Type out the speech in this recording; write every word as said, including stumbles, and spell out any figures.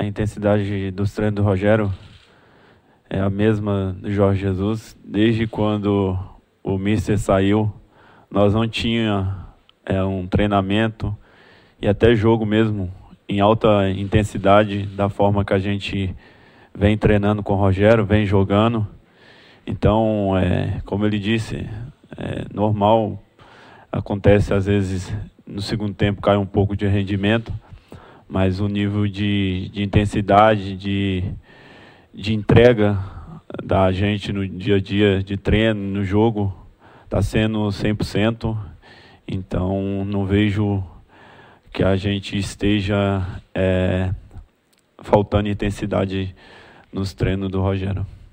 a intensidade dos treinos do Rogério é a mesma do Jorge Jesus. Desde quando o Mister saiu, nós não tínhamos é, um treinamento e até jogo mesmo em alta intensidade da forma que a gente vem treinando com o Rogério, vem jogando. Então, é, como ele disse, é normal, acontece às vezes no segundo tempo cai um pouco de rendimento, mas o nível de, de intensidade, de, de entrega da gente no dia a dia de treino, no jogo, está sendo cem por cento. Então não vejo que a gente esteja é, faltando intensidade nos treinos do Rogério.